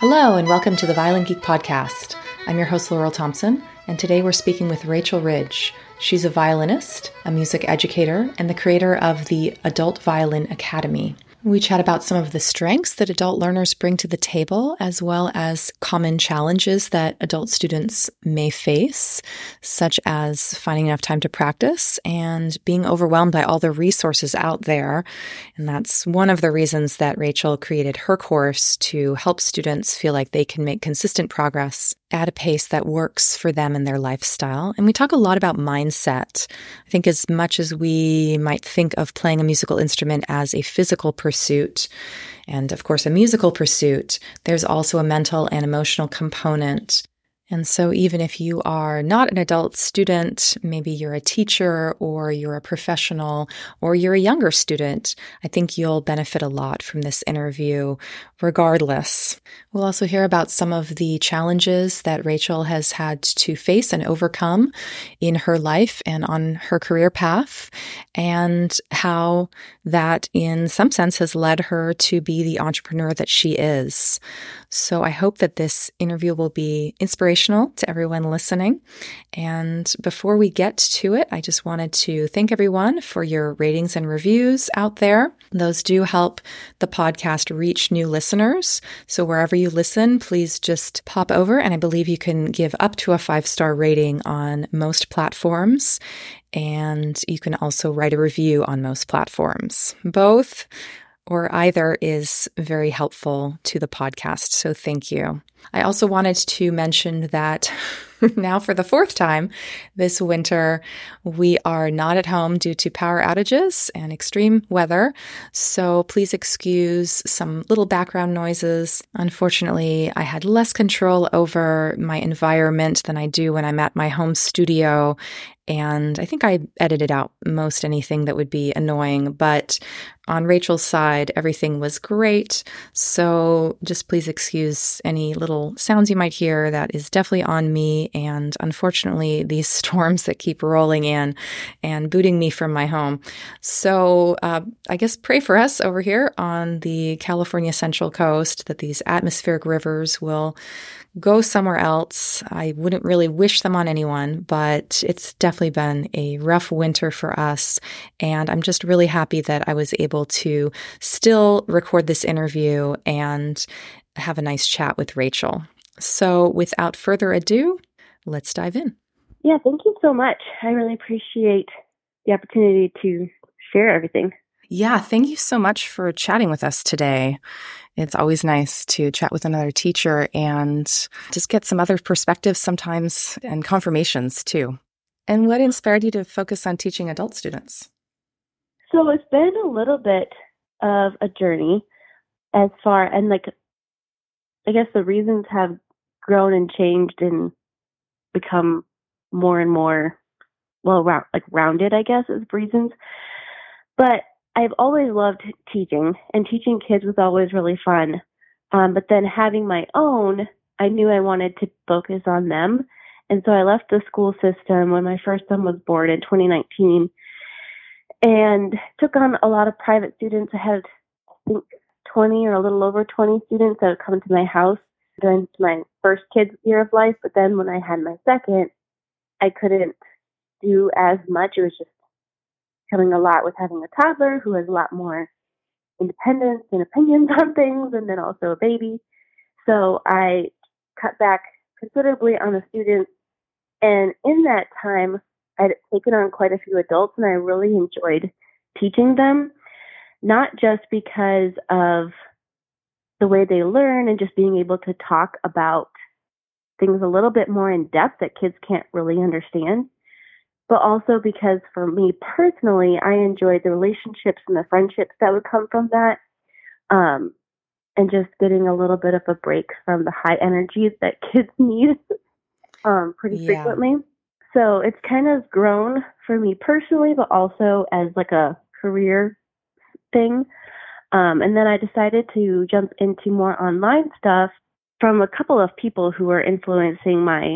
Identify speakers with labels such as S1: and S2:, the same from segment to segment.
S1: Hello, and welcome to the Violin Geek Podcast. I'm your host, Laurel Thompson, and today we're speaking with Rachel Ridge. She's a violinist, a music educator, and the creator of the Adult Violin Academy. We chat about some of the strengths that adult learners bring to the table, as well as common challenges that adult students may face, such as finding enough time to practice and being overwhelmed by all the resources out there. And that's one of the reasons that Rachel created her course to help students feel like they can make consistent progress at a pace that works for them and their lifestyle. And we talk a lot about mindset. I think as much as we might think of playing a musical instrument as a physical pursuit, and of course a musical pursuit, there's also a mental and emotional component. And so even if you are not an adult student, maybe you're a teacher or you're a professional or you're a younger student, I think you'll benefit a lot from this interview regardless. We'll also hear about some of the challenges that Rachel has had to face and overcome in her life and on her career path, and how that in some sense has led her to be the entrepreneur that she is. So I hope that this interview will be inspirational to everyone listening. And before we get to it, I just wanted to thank everyone for your ratings and reviews out there. Those do help the podcast reach new listeners. So wherever you listen, please just pop over, and I believe you can give up to a 5-star rating on most platforms. And you can also write a review on most platforms. Both or either is very helpful to the podcast, so thank you. I also wanted to mention that now for the 4th time this winter, we are not at home due to power outages and extreme weather, so please excuse some little background noises. Unfortunately, I had less control over my environment than I do when I'm at my home studio, and I think I edited out most anything that would be annoying, but on Rachel's side, everything was great. So just please excuse any little sounds you might hear. That is definitely on me. And unfortunately, these storms that keep rolling in and booting me from my home. So I guess pray for us over here on the California Central Coast that these atmospheric rivers will go somewhere else. I wouldn't really wish them on anyone, but it's definitely been a rough winter for us. And I'm just really happy that I was able to still record this interview and have a nice chat with Rachel. So without further ado, let's dive in.
S2: Yeah, thank you so much. I really appreciate the opportunity to share everything.
S1: Yeah, thank you so much for chatting with us today. It's always nice to chat with another teacher and just get some other perspectives sometimes and confirmations too. And what inspired you to focus on teaching adult students?
S2: So it's been a little bit of a journey as far, and I guess the reasons have grown and changed and become more and more, rounded, I guess, as reasons. But I've always loved teaching, and teaching kids was always really fun. But then having my own, I knew I wanted to focus on them. And so I left the school system when my first son was born in 2019 and took on a lot of private students. I had, I think, 20 or a little over 20 students that would come to my house during my first kid's year of life. But then when I had my second, I couldn't do as much. It was just coming a lot with having a toddler who has a lot more independence and opinions on things, and then also a baby. So I cut back considerably on the students. And in that time, I'd taken on quite a few adults, and I really enjoyed teaching them, not just because of the way they learn and just being able to talk about things a little bit more in depth that kids can't really understand, but also because for me personally, I enjoyed the relationships and the friendships that would come from that, and just getting a little bit of a break from the high energies that kids need pretty frequently. So it's kind of grown for me personally, but also as like a career thing. And then I decided to jump into more online stuff from a couple of people who were influencing my,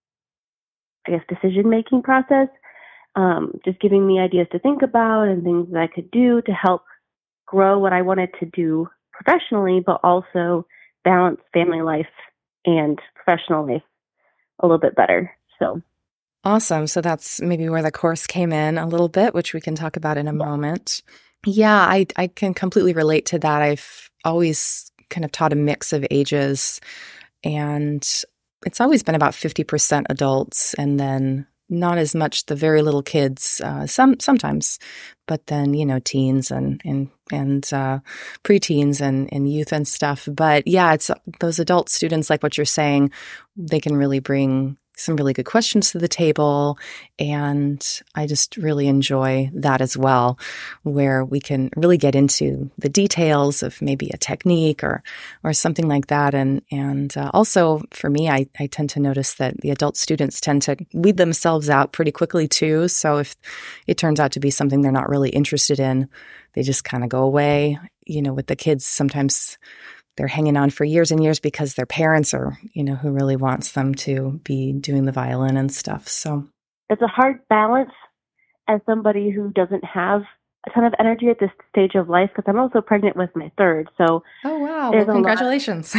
S2: I guess, decision-making process, just giving me ideas to think about and things that I could do to help grow what I wanted to do professionally, but also balance family life and professional life a little bit better. So
S1: awesome. So that's maybe where the course came in a little bit, which we can talk about in a moment. Yeah, I can completely relate to that. I've always kind of taught a mix of ages, and it's always been about 50% adults and then not as much the very little kids, sometimes, but then, teens and preteens and youth and stuff. But yeah, it's those adult students, like what you're saying, they can really bring some really good questions to the table. And I just really enjoy that as well, where we can really get into the details of maybe a technique or something like that. And also for me, I tend to notice that the adult students tend to weed themselves out pretty quickly too. So if it turns out to be something they're not really interested in, they just kind of go away. With the kids, sometimes they're hanging on for years and years because their parents are, who really wants them to be doing the violin and stuff. So
S2: it's a hard balance as somebody who doesn't have a ton of energy at this stage of life, because I'm also pregnant with my third. So
S1: oh, wow. Well, congratulations.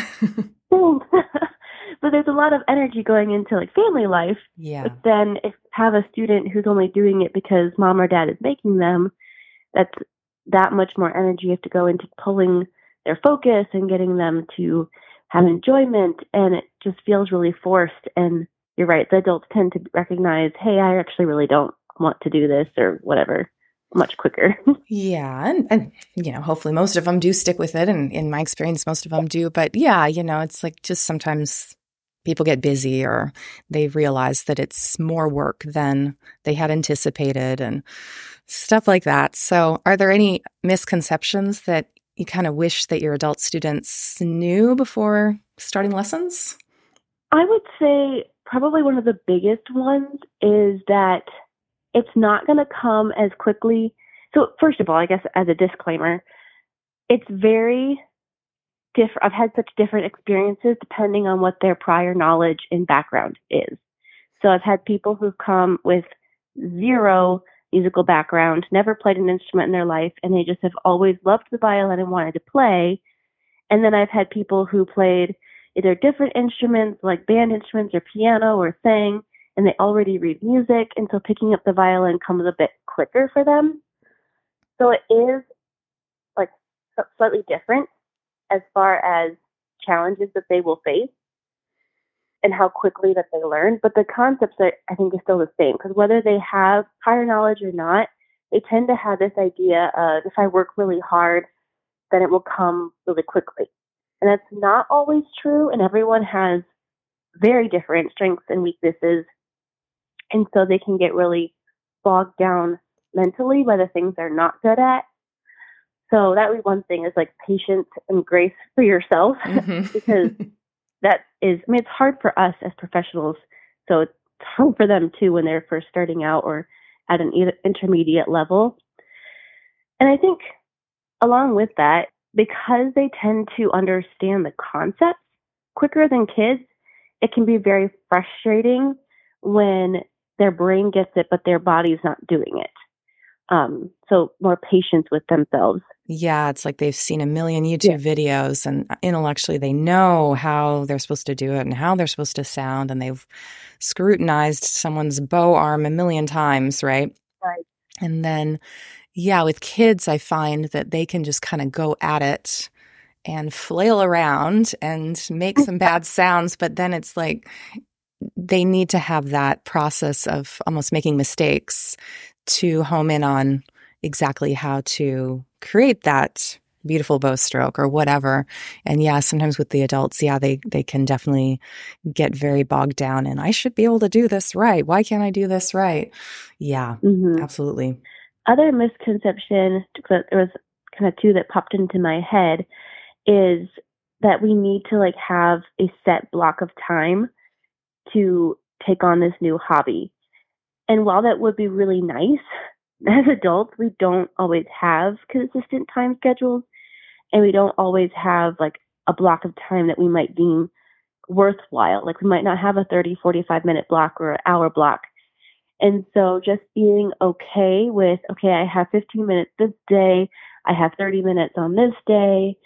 S2: But there's a lot of energy going into like family life.
S1: Yeah.
S2: But then if you have a student who's only doing it because mom or dad is making them, that's that much more energy you have to go into pulling their focus and getting them to have enjoyment, and it just feels really forced. And you're right, the adults tend to recognize, hey, I actually really don't want to do this or whatever, much quicker.
S1: Yeah. And hopefully most of them do stick with it. And in my experience, most of them do. But yeah, it's like just sometimes people get busy or they realize that it's more work than they had anticipated and stuff like that. So are there any misconceptions that you kind of wish that your adult students knew before starting lessons?
S2: I would say probably one of the biggest ones is that it's not going to come as quickly. So first of all, I guess as a disclaimer, it's very different. I've had such different experiences depending on what their prior knowledge and background is. So I've had people who've come with zero musical background, never played an instrument in their life, and they just have always loved the violin and wanted to play. And then I've had people who played either different instruments like band instruments or piano or sang, and they already read music, and so picking up the violin comes a bit quicker for them. So it is like slightly different as far as challenges that they will face and how quickly that they learn. But the concepts are, I think, are still the same, because whether they have prior knowledge or not, they tend to have this idea of if I work really hard, then it will come really quickly. And that's not always true, and everyone has very different strengths and weaknesses. And so they can get really bogged down mentally by the things they're not good at. So that would be one thing, is like patience and grace for yourself, because that is, I mean, it's hard for us as professionals. So it's hard for them too when they're first starting out or at an intermediate level. And I think along with that, because they tend to understand the concepts quicker than kids, it can be very frustrating when their brain gets it, but their body's not doing it. So more patience with themselves.
S1: Yeah, it's like they've seen a million YouTube videos and intellectually they know how they're supposed to do it and how they're supposed to sound, and they've scrutinized someone's bow arm a million times, right?
S2: Right.
S1: And then, yeah, with kids, I find that they can just kind of go at it and flail around and make some bad sounds, but then it's like they need to have that process of almost making mistakes to home in on exactly how to create that beautiful bow stroke or whatever. And yeah, sometimes with the adults, yeah, they can definitely get very bogged down and I should be able to do this right. Why can't I do this right? Yeah, absolutely.
S2: Other misconception, there was kind of two that popped into my head, is that we need to like have a set block of time to take on this new hobby. And while that would be really nice, as adults, we don't always have consistent time schedules, and we don't always have like a block of time that we might deem worthwhile. Like we might not have a 30, 45-minute block or an hour block. And so just being okay with, okay, I have 15 minutes this day, I have 30 minutes on this day,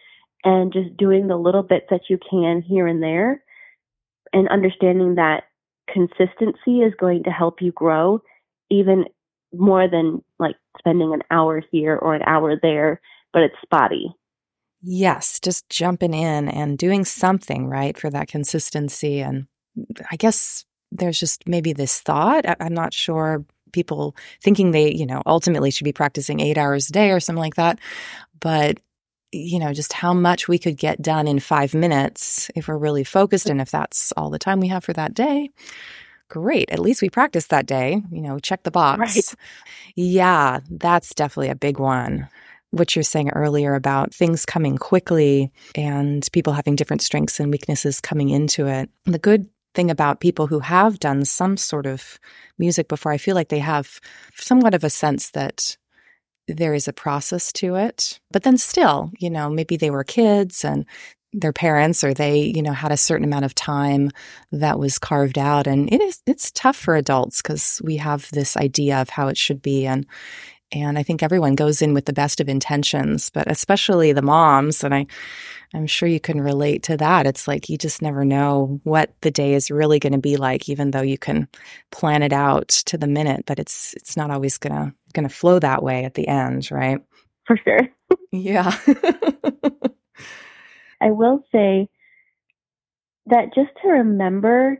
S2: and just doing the little bits that you can here and there, and understanding that consistency is going to help you grow even more than like spending an hour here or an hour there, but it's spotty.
S1: Yes, just jumping in and doing something, right, for that consistency. And I guess there's just maybe this thought, I'm not sure, people thinking they, ultimately should be practicing 8 hours a day or something like that. But, just how much we could get done in 5 minutes if we're really focused. And if that's all the time we have for that day, great. At least we practiced that day, check the box.
S2: Right.
S1: Yeah, that's definitely a big one. What you're saying earlier about things coming quickly and people having different strengths and weaknesses coming into it. The good thing about people who have done some sort of music before, I feel like they have somewhat of a sense that there is a process to it. But then still, maybe they were kids and their parents or they, had a certain amount of time that was carved out. And it's tough for adults because we have this idea of how it should be. And I think everyone goes in with the best of intentions, but especially the moms. And I'm sure you can relate to that. It's like you just never know what the day is really going to be like, even though you can plan it out to the minute, but it's not always going to flow that way at the end, right?
S2: For sure.
S1: Yeah.
S2: I will say that just to remember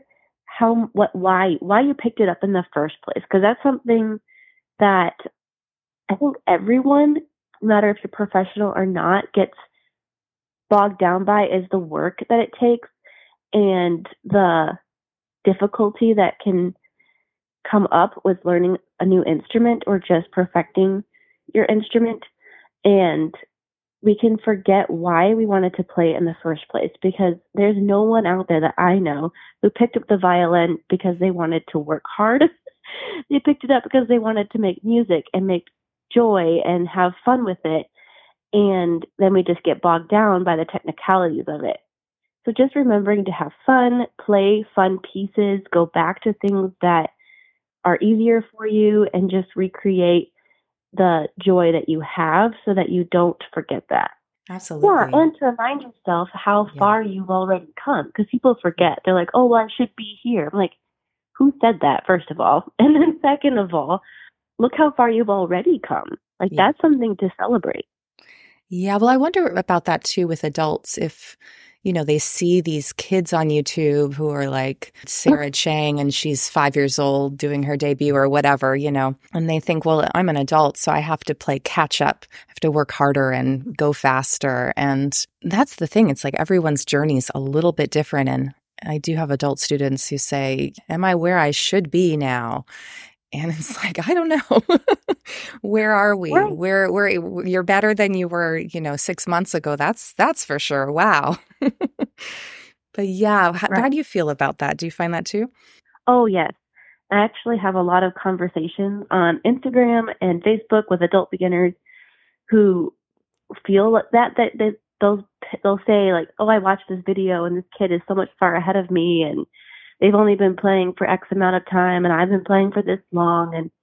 S2: why you picked it up in the first place, because that's something that I think everyone, no matter if you're professional or not, gets bogged down by, is the work that it takes and the difficulty that can come up with learning a new instrument or just perfecting your instrument. And we can forget why we wanted to play in the first place, because there's no one out there that I know who picked up the violin because they wanted to work hard. They picked it up because they wanted to make music and make joy and have fun with it. And then we just get bogged down by the technicalities of it. So just remembering to have fun, play fun pieces, go back to things that are easier for you, and just recreate the joy that you have so that you don't forget that.
S1: Absolutely.
S2: Yeah, and to remind yourself how far you've already come, because people forget. They're like, oh, well, I should be here. I'm like, who said that, first of all? And then second of all, look how far you've already come. Like, that's something to celebrate.
S1: Yeah, well, I wonder about that too with adults. If, they see these kids on YouTube who are like Sarah Chang and she's 5 years old doing her debut or whatever, and they think, well, I'm an adult, so I have to play catch up. I have to work harder and go faster. And that's the thing. It's like everyone's journey is a little bit different. And I do have adult students who say, am I where I should be now? And it's like, I don't know. Where are we?
S2: Right.
S1: Where you're better than you were, 6 months ago. That's for sure. Wow. But yeah, how do you feel about that? Do you find that too?
S2: Oh, yes. I actually have a lot of conversations on Instagram and Facebook with adult beginners who feel that they'll say like, oh, I watched this video and this kid is so much far ahead of me, and they've only been playing for X amount of time and I've been playing for this long. And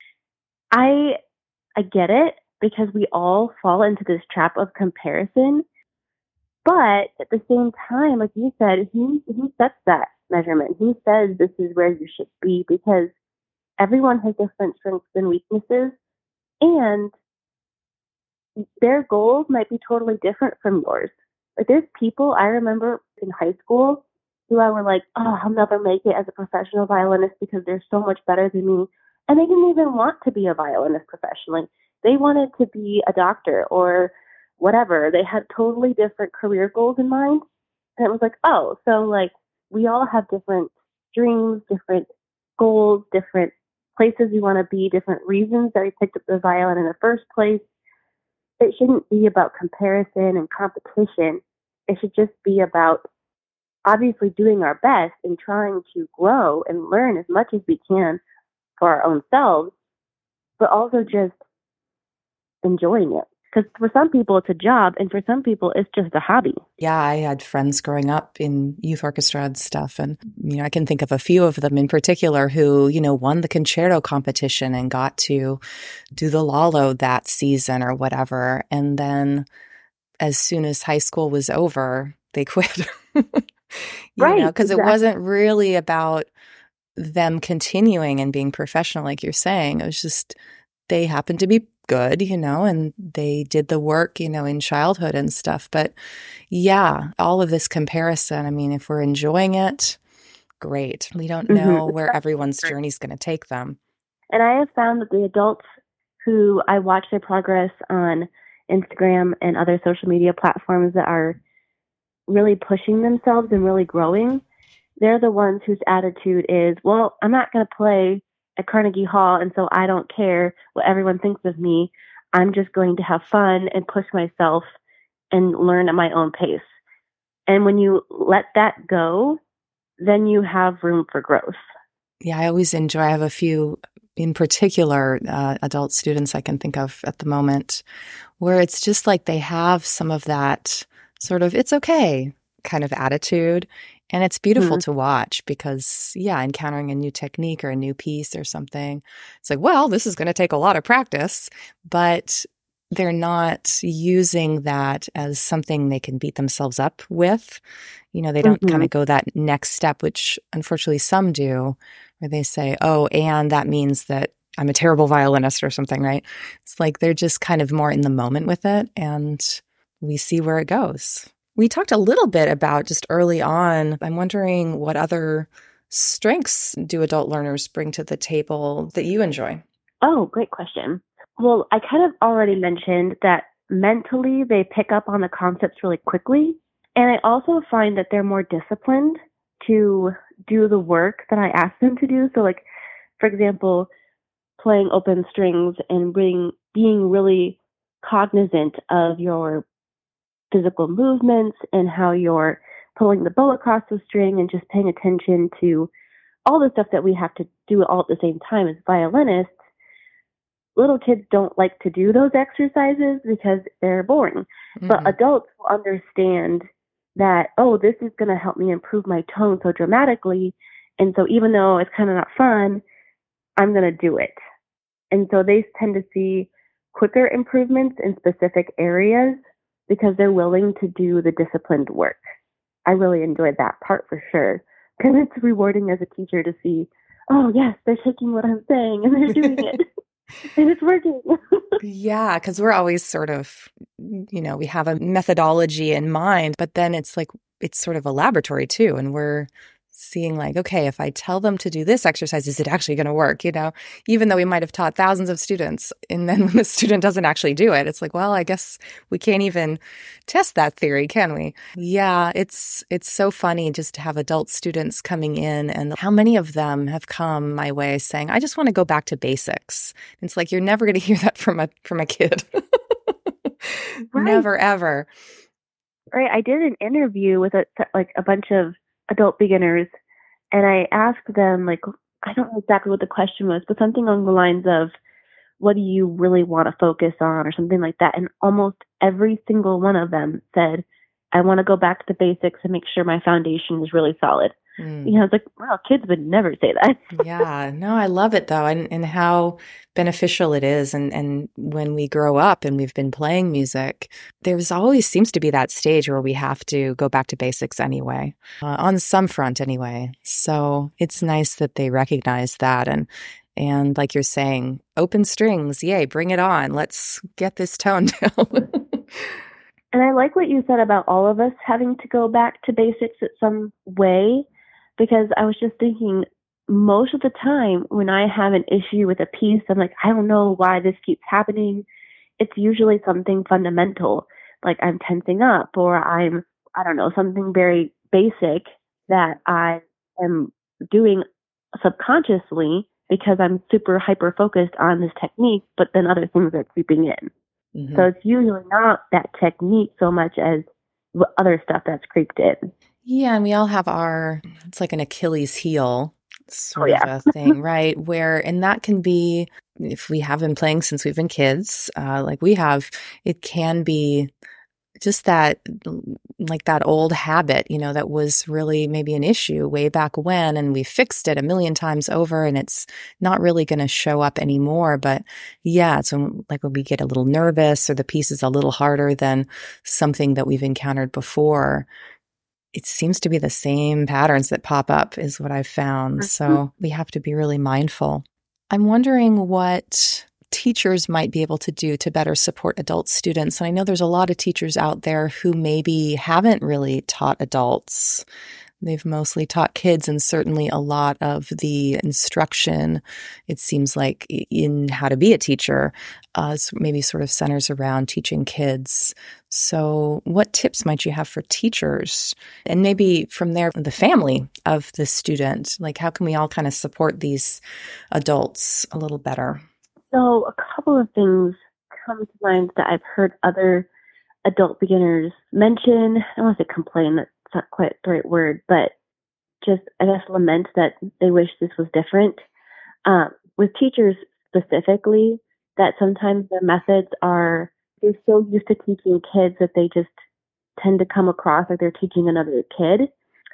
S2: I get it, because we all fall into this trap of comparison. But at the same time, like you said, who sets that measurement? Who says this is where you should be? Because everyone has different strengths and weaknesses, and their goals might be totally different from yours. Like, there's people I remember in high school who I were like, oh, I'll never make it as a professional violinist because they're so much better than me. And they didn't even want to be a violinist professionally. They wanted to be a doctor or whatever. They had totally different career goals in mind. And it was like, oh, so like we all have different dreams, different goals, different places we want to be, different reasons that we picked up the violin in the first place. It shouldn't be about comparison and competition. It should just be about obviously doing our best and trying to grow and learn as much as we can for our own selves, but also just enjoying it. Because for some people, it's a job, and for some people, it's just a hobby.
S1: Yeah, I had friends growing up in youth orchestra and stuff. And, I can think of a few of them in particular who, won the concerto competition and got to do the Lalo that season or whatever. And then as soon as high school was over, they quit.
S2: Right.
S1: Because
S2: exactly.
S1: it wasn't really about them continuing and being professional, like you're saying. It was just they happened to be good, and they did the work, in childhood and stuff. But yeah, all of this comparison, I mean, if we're enjoying it, great. We don't know where everyone's journey is going to take them.
S2: And I have found that the adults who I watch their progress on Instagram and other social media platforms that are really pushing themselves and really growing, they're the ones whose attitude is, well, I'm not going to play at Carnegie Hall, and so I don't care what everyone thinks of me. I'm just going to have fun and push myself and learn at my own pace. And when you let that go, then you have room for growth.
S1: Yeah, I always enjoy, I have a few in particular adult students I can think of at the moment where it's just like they have some of that sort of it's okay kind of attitude. And it's beautiful to watch because, encountering a new technique or a new piece or something, it's like, well, this is going to take a lot of practice, but they're not using that as something they can beat themselves up with. They don't kind of go that next step, which unfortunately some do, where they say, oh, and that means that I'm a terrible violinist or something, right? It's like they're just kind of more in the moment with it, and we see where it goes. We talked a little bit about just early on, I'm wondering what other strengths do adult learners bring to the table that you enjoy?
S2: Oh, great question. Well, I kind of already mentioned that mentally they pick up on the concepts really quickly. And I also find that they're more disciplined to do the work that I ask them to do. So like, for example, playing open strings and being really cognizant of your physical movements and how you're pulling the bow across the string and just paying attention to all the stuff that we have to do all at the same time as violinists. Little kids don't like to do those exercises because they're boring. But adults will understand that, oh, this is going to help me improve my tone so dramatically. And so even though it's kind of not fun, I'm going to do it. And so they tend to see quicker improvements in specific areas because they're willing to do the disciplined work. I really enjoyed that part for sure. Because it's rewarding as a teacher to see, oh, yes, they're taking what I'm saying and they're doing it. And it's working.
S1: Yeah, because we're always sort of, we have a methodology in mind, but then it's like, it's sort of a laboratory too. And we're seeing like, okay, if I tell them to do this exercise, is it actually going to work? Even though we might have taught thousands of students, and then when the student doesn't actually do it, it's like, well, I guess we can't even test that theory, can we? Yeah, it's so funny just to have adult students coming in, and how many of them have come my way saying, I just want to go back to basics. It's like, you're never going to hear that from a kid.
S2: Right.
S1: Never, ever.
S2: Right. I did an interview with a bunch of adult beginners, and I asked them, like, I don't know exactly what the question was, but something along the lines of, what do you really want to focus on, or something like that. And almost every single one of them said, I want to go back to the basics and make sure my foundation is really solid. I was like, wow, kids would never say that.
S1: Yeah, no, I love it though, and how beneficial it is. And when we grow up and we've been playing music, there's always seems to be that stage where we have to go back to basics anyway, on some front anyway. So it's nice that they recognize that. And like you're saying, open strings, yay, bring it on. Let's get this tone down.
S2: And I like what you said about all of us having to go back to basics at some way, because I was just thinking, most of the time when I have an issue with a piece, I'm like, I don't know why this keeps happening. It's usually something fundamental, like I'm tensing up, or I don't know, something very basic that I am doing subconsciously because I'm super hyper focused on this technique, but then other things are creeping in. So it's usually not that technique so much as other stuff that's creeped in.
S1: Yeah, and we all have it's like an Achilles heel sort of a thing, right? And that can be, if we have been playing since we've been kids, like we have, it can be just that, like that old habit, that was really maybe an issue way back when, and we fixed it a million times over, and it's not really going to show up anymore. But yeah, it's when we get a little nervous or the piece is a little harder than something that we've encountered before. It seems to be the same patterns that pop up is what I've found. So we have to be really mindful. I'm wondering what teachers might be able to do to better support adult students. And I know there's a lot of teachers out there who maybe haven't really taught adults. They've mostly taught kids, and certainly a lot of the instruction, it seems like, in how to be a teacher, maybe sort of centers around teaching kids. So what tips might you have for teachers? And maybe from there, the family of the student, like how can we all kind of support these adults a little better?
S2: So a couple of things come to mind that I've heard other adult beginners mention. I don't want to say complain, that's not quite the right word, but just, I guess, lament that they wish this was different. With teachers specifically, that sometimes their methods they're so used to teaching kids that they just tend to come across like they're teaching another kid.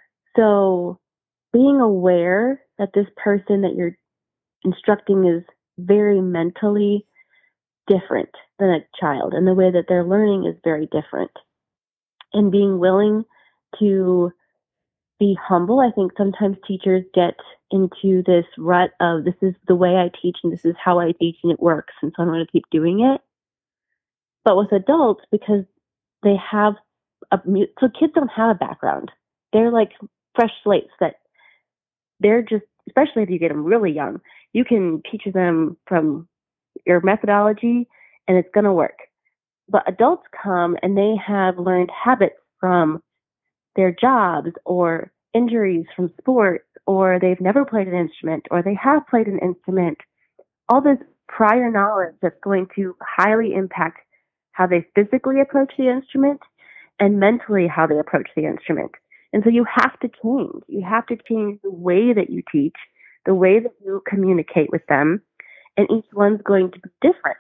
S2: So being aware that this person that you're instructing is very mentally different than a child, and the way that they're learning is very different. And being willing to be humble. I think sometimes teachers get into this rut of, this is the way I teach and this is how I teach and it works, and so I'm going to keep doing it. But with adults, because they have so kids don't have a background. They're like fresh slates that they're just, especially if you get them really young, you can teach them from your methodology and it's going to work. But adults come and they have learned habits from their jobs or injuries from sports, or they've never played an instrument, or they have played an instrument. All this prior knowledge that's going to highly impact how they physically approach the instrument and mentally how they approach the instrument. And so you have to change. You have to change the way that you teach, the way that you communicate with them, and each one's going to be different.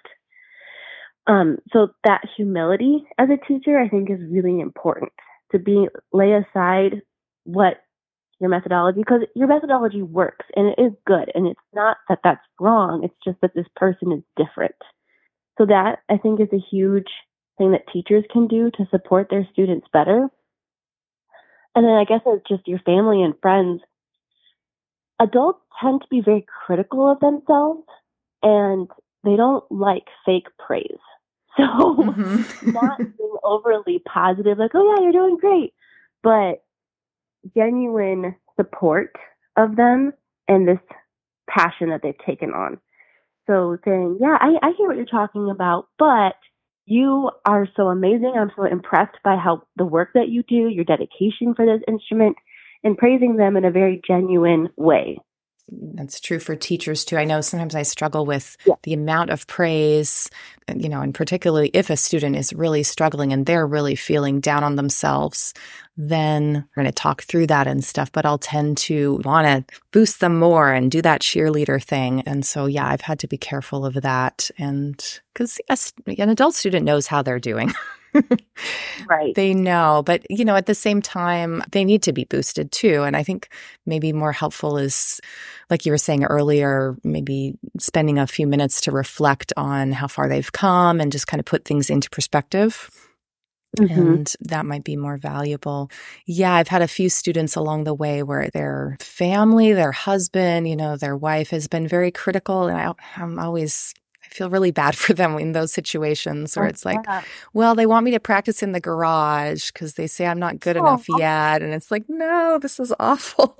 S2: So that humility as a teacher, I think, is really important, to lay aside what your methodology, because your methodology works and it is good, and it's not that that's wrong. It's just that this person is different. So that, I think, is a huge thing that teachers can do to support their students better. And then I guess it's just your family and friends. Adults tend to be very critical of themselves, and they don't like fake praise. So not being overly positive, like, oh yeah, you're doing great, but genuine support of them and this passion that they've taken on. So saying, yeah, I hear what you're talking about, but you are so amazing. I'm so impressed by how the work that you do, your dedication for this instrument, and praising them in a very genuine way.
S1: That's true for teachers too. I know sometimes I struggle with the amount of praise, and particularly if a student is really struggling and they're really feeling down on themselves, then we're going to talk through that and stuff, but I'll tend to want to boost them more and do that cheerleader thing. And so, yeah, I've had to be careful of that. And because an adult student knows how they're doing.
S2: Right.
S1: They know, but at the same time, they need to be boosted too. And I think maybe more helpful is, like you were saying earlier, maybe spending a few minutes to reflect on how far they've come and just kind of put things into perspective. Mm-hmm. And that might be more valuable. Yeah, I've had a few students along the way where their family, their husband, their wife has been very critical. And I feel really bad for them in those situations where it's like, well, they want me to practice in the garage because they say I'm not good enough yet. And it's like, no, this is awful.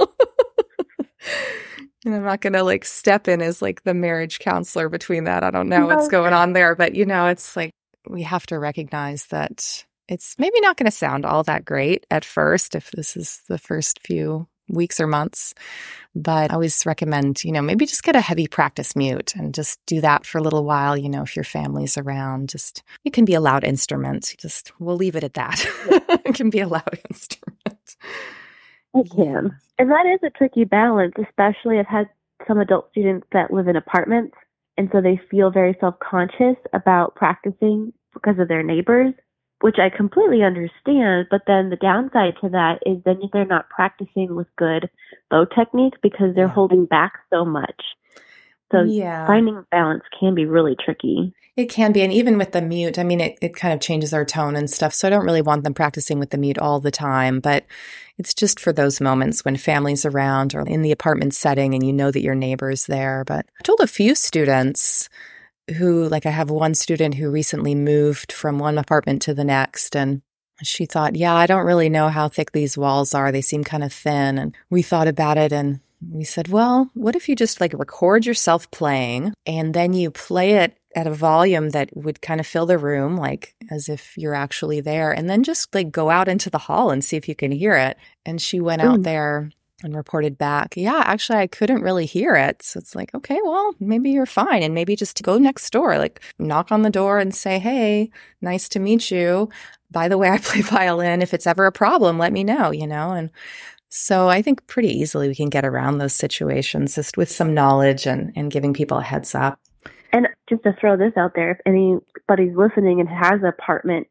S1: And I'm not going to step in as the marriage counselor between that. I don't know what's going on there. But, it's like we have to recognize that it's maybe not going to sound all that great at first if this is the first few weeks or months. But I always recommend, maybe just get a heavy practice mute and just do that for a little while, if your family's around. You can be a loud instrument. We'll leave it at that. It can be a loud instrument.
S2: It can. And that is a tricky balance, especially I've had some adult students that live in apartments, and so they feel very self-conscious about practicing because of their neighbors. which I completely understand. But then the downside to that is then they're not practicing with good bow technique because they're
S1: Yeah.
S2: holding back so much. So
S1: Yeah.
S2: finding balance can be really tricky.
S1: It can be. And even with the mute, I mean, it kind of changes our tone and stuff. So I don't really want them practicing with the mute all the time, but it's just for those moments when family's around or in the apartment setting and you know that your neighbor's there. But I told a few students who, like I have one student who recently moved from one apartment to the next, and she thought, yeah, I don't really know how thick these walls are. They seem kind of thin. And we thought about it and we said, well, what if you just like record yourself playing and then you play it at a volume that would kind of fill the room, like as if you're actually there, and then just like go out into the hall and see if you can hear it. And she went out there and reported back, yeah, actually, I couldn't really hear it. So it's like, okay, well, maybe you're fine. And maybe just go next door, like knock on the door and say, hey, nice to meet you. By the way, I play violin. If it's ever a problem, let me know, And so I think pretty easily we can get around those situations just with some knowledge and giving people a heads up.
S2: And just to throw this out there, if anybody's listening and has apartment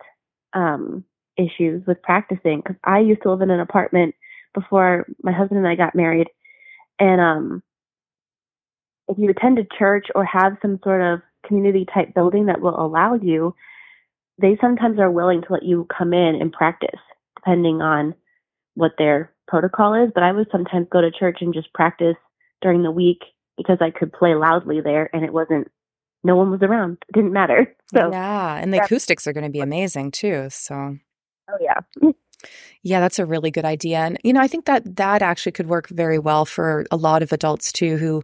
S2: issues with practicing, because I used to live in an apartment before my husband and I got married, and if you attend a church or have some sort of community type building that will allow you, they sometimes are willing to let you come in and practice, depending on what their protocol is. But I would sometimes go to church and just practice during the week because I could play loudly there and no one was around. It didn't matter. So
S1: yeah, and the acoustics are going to be amazing too. So,
S2: oh yeah.
S1: Yeah, that's a really good idea. And, I think that actually could work very well for a lot of adults too, who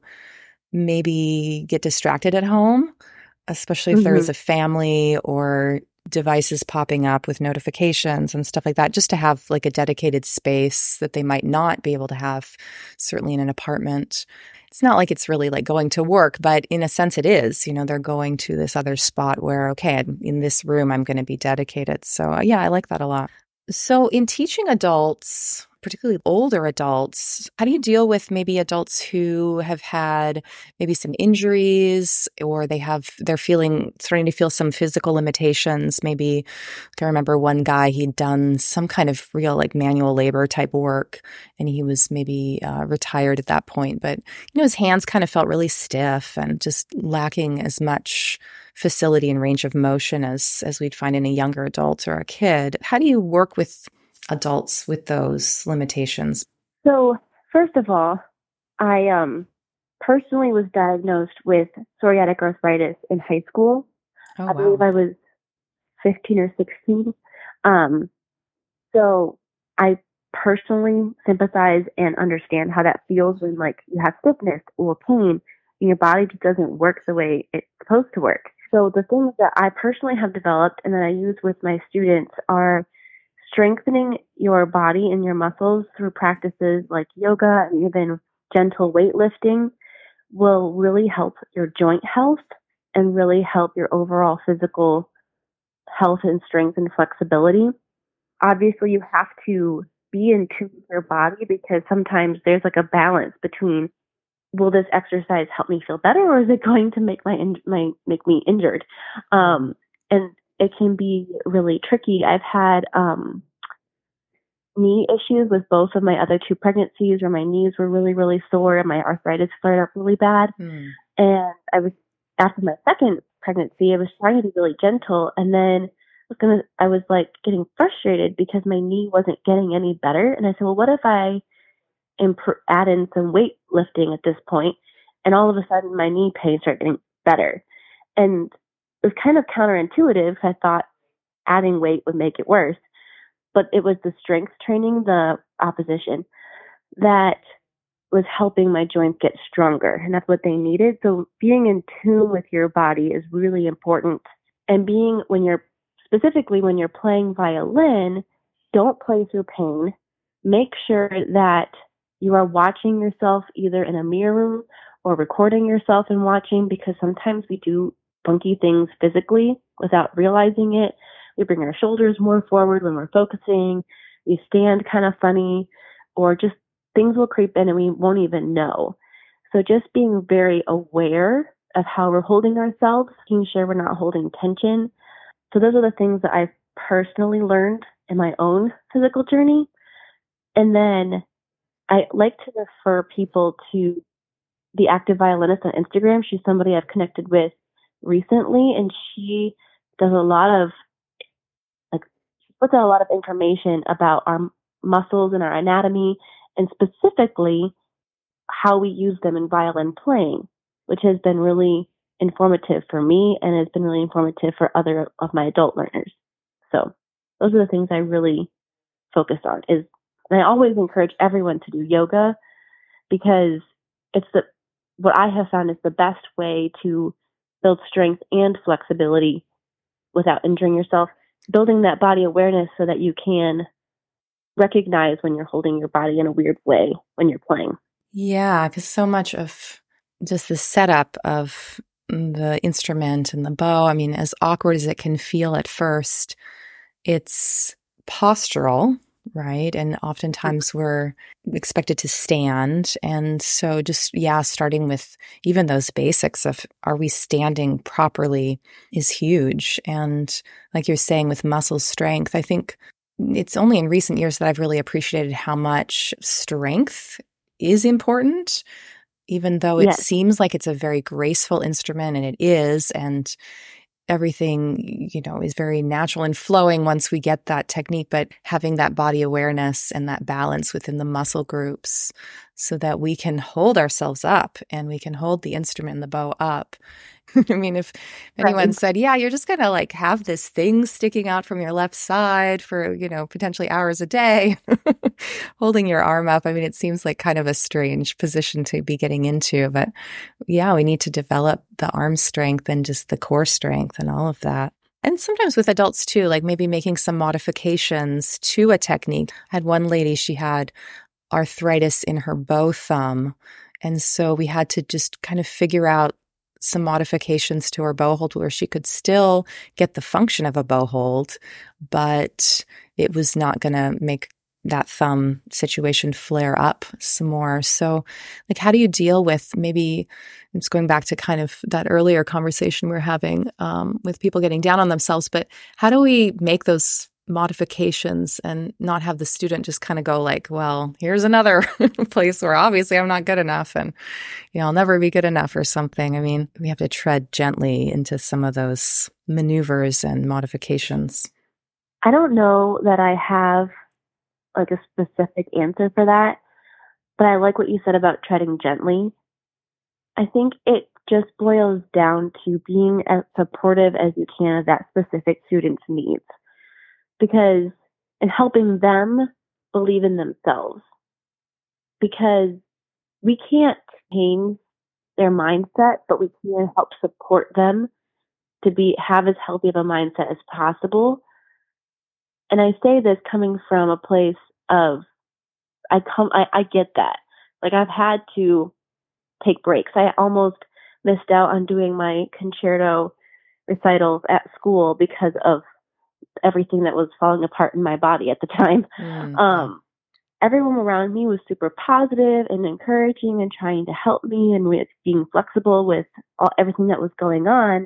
S1: maybe get distracted at home, especially if there is a family or devices popping up with notifications and stuff like that, just to have like a dedicated space that they might not be able to have, certainly in an apartment. It's not like it's really like going to work, but in a sense it is. They're going to this other spot where, okay, in this room, I'm going to be dedicated. So yeah, I like that a lot. So in teaching adults, particularly older adults, how do you deal with maybe adults who have had maybe some injuries or they're starting to feel some physical limitations? Maybe I remember one guy, he'd done some kind of real like manual labor type work and he was maybe retired at that point, but his hands kind of felt really stiff and just lacking as much facility and range of motion as we'd find in a younger adult or a kid. How do you work with adults with those limitations?
S2: So first of all, I personally was diagnosed with psoriatic arthritis in high school.
S1: Oh,
S2: I believe I was 15 or 16. So I personally sympathize and understand how that feels when like you have stiffness or pain and your body just doesn't work the way it's supposed to work. So the things that I personally have developed and that I use with my students are strengthening your body and your muscles through practices like yoga and even gentle weightlifting will really help your joint health and really help your overall physical health and strength and flexibility. Obviously, you have to be in tune with your body because sometimes there's like a balance between, will this exercise help me feel better or is it going to make make me injured? And it can be really tricky. I've had knee issues with both of my other two pregnancies where my knees were really, really sore and my arthritis flared up really bad. And after my second pregnancy, I was trying to be really gentle. And then I was like getting frustrated because my knee wasn't getting any better. And I said, well, what if I add in some weight lifting at this point? And all of a sudden my knee pain started getting better. And it was kind of counterintuitive. I thought adding weight would make it worse, but it was the strength training, the opposition, that was helping my joints get stronger. And that's what they needed. So being in tune with your body is really important. And when you're playing violin, don't play through pain. Make sure that you are watching yourself either in a mirror or recording yourself and watching, because sometimes we do funky things physically without realizing it. We bring our shoulders more forward when we're focusing. We stand kind of funny, or just things will creep in and we won't even know. So just being very aware of how we're holding ourselves, making sure we're not holding tension. So those are the things that I've personally learned in my own physical journey. And then I like to refer people to the active violinist on Instagram. She's somebody I've connected with recently, and she does a lot of like she puts out a lot of information about our muscles and our anatomy, and specifically how we use them in violin playing, which has been really informative for me and has been really informative for other of my adult learners. So those are the things I really focus on. And I always encourage everyone to do yoga because it's what I have found is the best way to build strength and flexibility without injuring yourself, building that body awareness so that you can recognize when you're holding your body in a weird way when you're playing.
S1: Yeah, because so much of just the setup of the instrument and the bow, I mean, as awkward as it can feel at first, it's postural, right? And oftentimes we're expected to stand. And so just, starting with even those basics of are we standing properly is huge. And like you're saying with muscle strength, I think it's only in recent years that I've really appreciated how much strength is important, even though it seems like it's a very graceful instrument, and it is, and everything, is very natural and flowing once we get that technique, but having that body awareness and that balance within the muscle groups so that we can hold ourselves up and we can hold the instrument and the bow up. I mean, if anyone said, you're just going to like have this thing sticking out from your left side for, potentially hours a day, holding your arm up. I mean, it seems like kind of a strange position to be getting into, but we need to develop the arm strength and just the core strength and all of that. And sometimes with adults too, like maybe making some modifications to a technique. I had one lady, she had arthritis in her bow thumb. And so we had to just kind of figure out some modifications to her bow hold where she could still get the function of a bow hold, but it was not going to make that thumb situation flare up some more. So like, how do you deal with, maybe it's going back to kind of that earlier conversation we were having with people getting down on themselves, but how do we make those modifications and not have the student just kind of go like, well, here's another place where obviously I'm not good enough and, I'll never be good enough or something. I mean, we have to tread gently into some of those maneuvers and modifications.
S2: I don't know that I have like a specific answer for that, but I like what you said about treading gently. I think it just boils down to being as supportive as you can of that specific student's needs. Because in helping them believe in themselves, because we can't change their mindset, but we can help support them to have as healthy of a mindset as possible. And I say this coming from a place of, I get that. Like I've had to take breaks. I almost missed out on doing my concerto recitals at school because of everything that was falling apart in my body at the time. Mm-hmm. Everyone around me was super positive and encouraging and trying to help me and with being flexible with everything that was going on.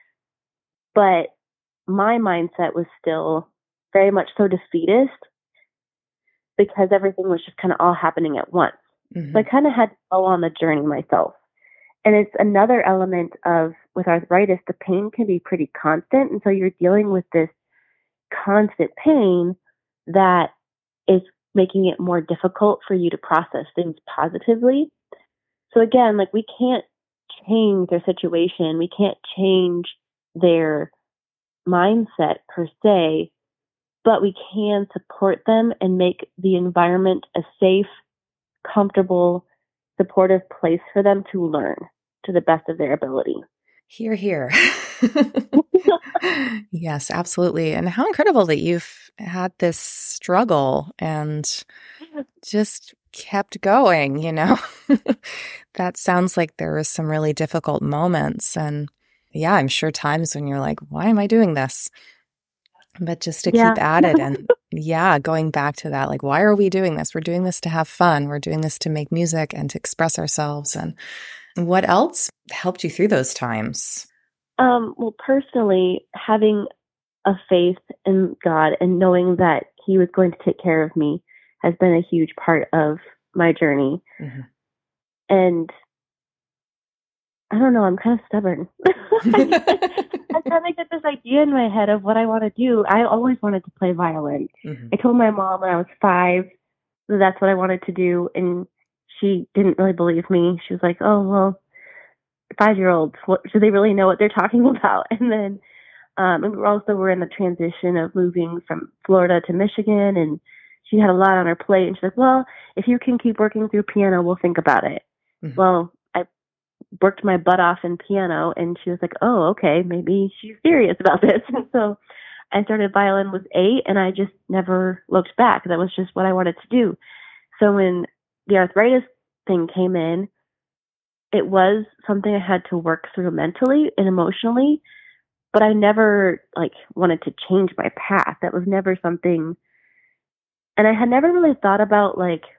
S2: But my mindset was still very much so defeatist because everything was just kind of all happening at once. Mm-hmm. So I kind of had to go on the journey myself. And it's another element of, with arthritis, the pain can be pretty constant. And so you're dealing with this constant pain that is making it more difficult for you to process things positively. So again, like we can't change their situation. We can't change their mindset per se, but we can support them and make the environment a safe, comfortable, supportive place for them to learn to the best of their ability.
S1: Hear, hear. Yes, absolutely. And how incredible that you've had this struggle and just kept going, That sounds like there were some really difficult moments. And I'm sure times when you're like, why am I doing this? But just to keep at it and going back to that, like, why are we doing this? We're doing this to have fun. We're doing this to make music and to express ourselves. And what else helped you through those times?
S2: Well, personally, having of faith in God and knowing that He was going to take care of me has been a huge part of my journey.
S1: Mm-hmm.
S2: And I don't know, I'm kind of stubborn. I kind of get this idea in my head of what I want to do. I always wanted to play violin.
S1: Mm-hmm.
S2: I told my mom when I was 5 that that's what I wanted to do, and she didn't really believe me. She was like, "Oh, well, 5-year-olds, what, do they really know what they're talking about?" And then, and we're in the transition of moving from Florida to Michigan, and she had a lot on her plate. And she's like, "Well, if you can keep working through piano, we'll think about it."
S1: Mm-hmm.
S2: Well, I worked my butt off in piano, and she was like, "Oh, okay, maybe she's serious about this." And so I started violin with 8, and I just never looked back. That was just what I wanted to do. So when the arthritis thing came in, it was something I had to work through mentally and emotionally, but I never wanted to change my path. That was never something, and I had never really thought about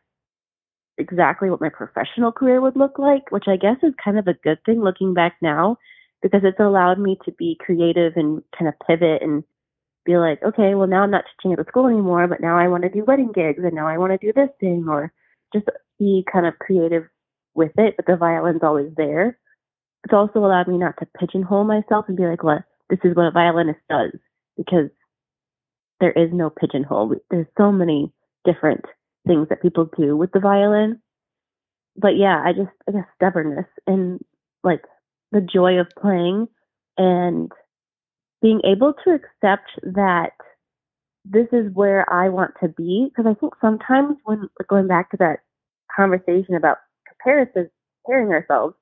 S2: exactly what my professional career would look like, which I guess is kind of a good thing looking back now, because it's allowed me to be creative and kind of pivot and be like, okay, well, now I'm not teaching at the school anymore, but now I want to do wedding gigs, and now I want to do this thing, or just be kind of creative with it, but the violin's always there. It's also allowed me not to pigeonhole myself and be like, well, this is what a violinist does, because there is no pigeonhole. There's so many different things that people do with the violin. But yeah, I guess stubbornness and the joy of playing and being able to accept that this is where I want to be. Because I think sometimes when going back to that conversation about comparing ourselves,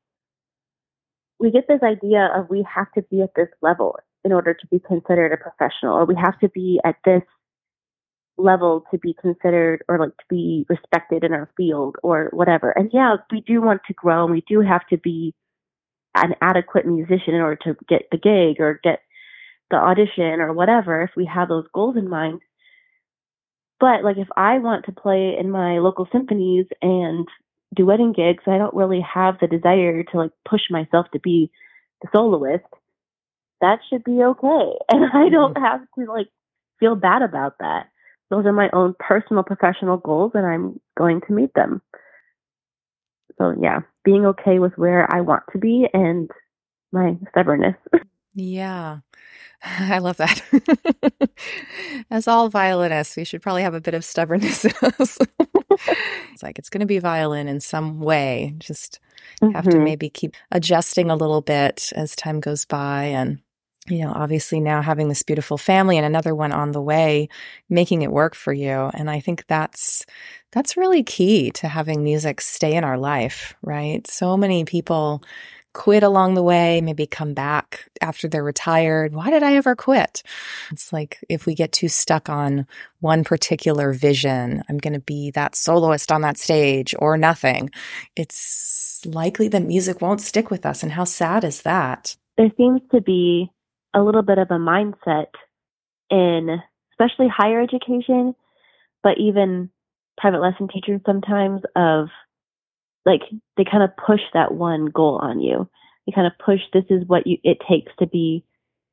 S2: we get this idea of we have to be at this level in order to be considered a professional, or we have to be at this level to be considered or to be respected in our field or whatever. And yeah, we do want to grow, and we do have to be an adequate musician in order to get the gig or get the audition or whatever, if we have those goals in mind. But if I want to play in my local symphonies and do wedding gigs, I don't really have the desire to push myself to be the soloist. That should be okay. And I don't have to feel bad about that. Those are my own personal professional goals, and I'm going to meet them. So yeah, being okay with where I want to be and my stubbornness.
S1: Yeah. I love that. As all violinists, we should probably have a bit of stubbornness in us. It's going to be violin in some way. Just have to maybe keep adjusting a little bit as time goes by. And, obviously now having this beautiful family and another one on the way, making it work for you. And I think that's really key to having music stay in our life, right? So many people quit along the way, maybe come back after they're retired. Why did I ever quit? It's if we get too stuck on one particular vision, I'm going to be that soloist on that stage or nothing. It's likely that music won't stick with us. And how sad is that?
S2: There seems to be a little bit of a mindset in especially higher education, but even private lesson teachers sometimes of they kind of push that one goal on you. They kind of push, this is what it takes to be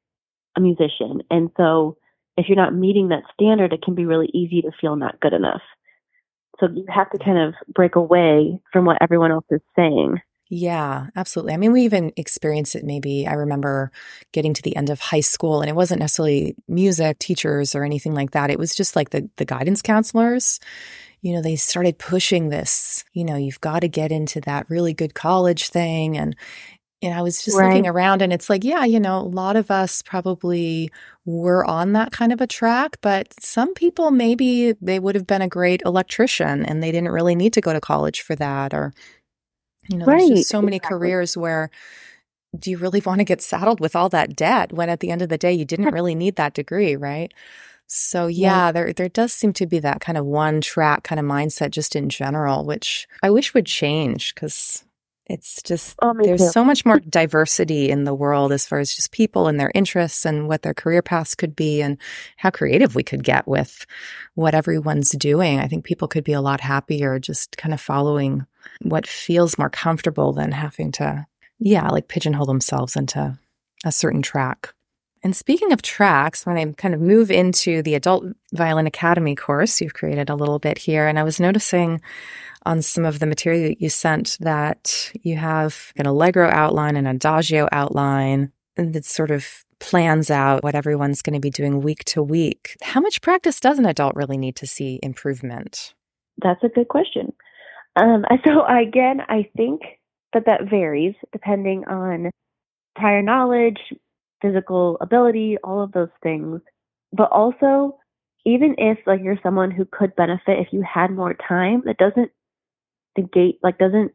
S2: a musician. And so if you're not meeting that standard, it can be really easy to feel not good enough. So you have to kind of break away from what everyone else is saying.
S1: Yeah, absolutely. I mean, we even experienced it. Maybe I remember getting to the end of high school, and it wasn't necessarily music teachers or anything like that. It was just the guidance counselors. They started pushing this, you've got to get into that really good college thing. And I was just looking around, and it's a lot of us probably were on that kind of a track, but some people, maybe they would have been a great electrician and they didn't really need to go to college for that. Or, there's just so many careers where, do you really want to get saddled with all that debt when at the end of the day, you didn't really need that degree, right? So yeah, there does seem to be that kind of one track kind of mindset just in general, which I wish would change, because it's just, there's so much more diversity in the world as far as just people and their interests and what their career paths could be and how creative we could get with what everyone's doing. I think people could be a lot happier just kind of following what feels more comfortable than having to, pigeonhole themselves into a certain track. And speaking of tracks, when I kind of move into the Adult Violin Academy course, you've created a little bit here, and I was noticing on some of the material that you sent that you have an allegro outline, an adagio outline, and it sort of plans out what everyone's going to be doing week to week. How much practice does an adult really need to see improvement?
S2: That's a good question. So again, I think that varies depending on prior knowledge, physical ability, all of those things. But also, even if like you're someone who could benefit if you had more time, that doesn't doesn't